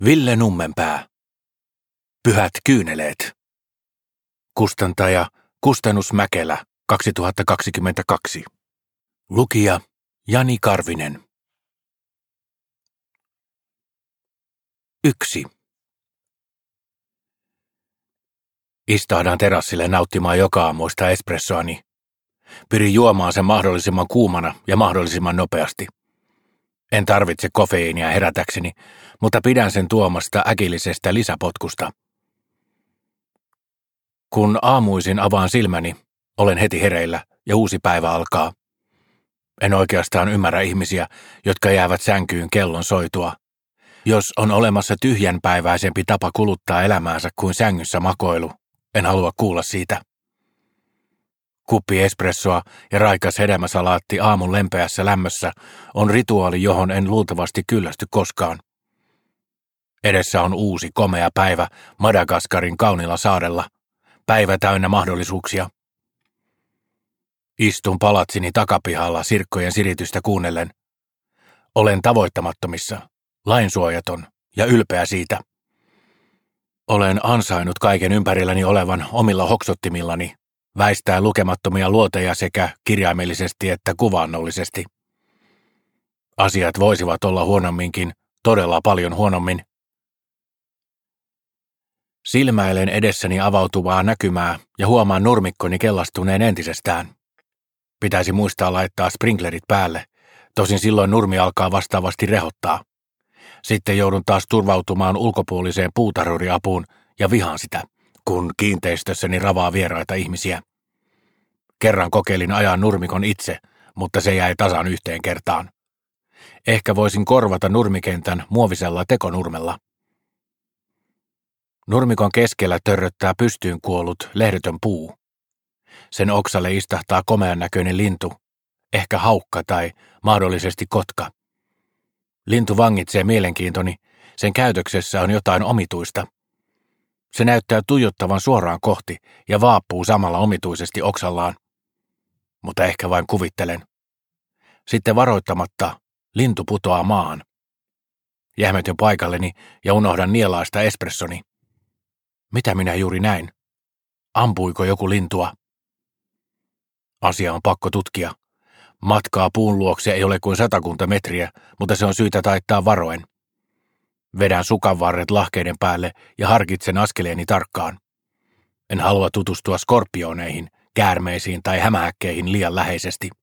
Ville Nummenpää. Pyhät kyyneleet. Kustantaja Kustannus Mäkelä, 2022. Lukija Jani Karvinen. 1. Istahdan terassille nauttimaan joka aamuista espressoani. Pyrin juomaan sen mahdollisimman kuumana ja mahdollisimman nopeasti. En tarvitse kofeiinia herätäkseni, mutta pidän sen tuomasta äkillisestä lisäpotkusta. Kun aamuisin avaan silmäni, olen heti hereillä ja uusi päivä alkaa. En oikeastaan ymmärrä ihmisiä, jotka jäävät sänkyyn kellon soitua. Jos on olemassa tyhjänpäiväisempi tapa kuluttaa elämäänsä kuin sängyssä makoilu, en halua kuulla siitä. Kuppi espressoa ja raikas hedelmäsalaatti aamun lempeässä lämmössä on rituaali, johon en luultavasti kyllästy koskaan. Edessä on uusi komea päivä Madagaskarin kaunilla saarella, päivä täynnä mahdollisuuksia. Istun palatsini takapihalla sirkkojen siritystä kuunnellen. Olen tavoittamattomissa, lainsuojaton ja ylpeä siitä. Olen ansainnut kaiken ympärilläni olevan omilla hoksottimillani, väistää lukemattomia luoteja sekä kirjaimellisesti että kuvaannollisesti. Asiat voisivat olla huonomminkin, todella paljon huonommin. Silmäilen edessäni avautuvaa näkymää ja huomaan nurmikkoni kellastuneen entisestään. Pitäisi muistaa laittaa sprinklerit päälle, tosin silloin nurmi alkaa vastaavasti rehottaa. Sitten joudun taas turvautumaan ulkopuoliseen puutarhuriapuun ja vihaan sitä, kun kiinteistössäni ravaa vieraita ihmisiä. Kerran kokeilin ajaa nurmikon itse, mutta se jäi tasan yhteen kertaan. Ehkä voisin korvata nurmikentän muovisella tekonurmella. Nurmikon keskellä törröttää pystyyn kuollut lehdetön puu. Sen oksalle istahtaa komean näköinen lintu, ehkä haukka tai mahdollisesti kotka. Lintu vangitsee mielenkiintoni, sen käytöksessä on jotain omituista. Se näyttää tuijottavan suoraan kohti ja vaappuu samalla omituisesti oksallaan. Mutta ehkä vain kuvittelen. Sitten varoittamatta lintu putoaa maahan. Jähmetyn paikalleni ja unohdan nielaista espressoni. Mitä minä juuri näin? Ampuiko joku lintua? Asia on pakko tutkia. Matkaa puun luokse ei ole kuin 100 metriä, mutta se on syytä taittaa varoen. Vedän sukanvarret lahkeiden päälle ja harkitsen askeleeni tarkkaan. En halua tutustua skorpioneihin, käärmeisiin tai hämähäkkeihin liian läheisesti.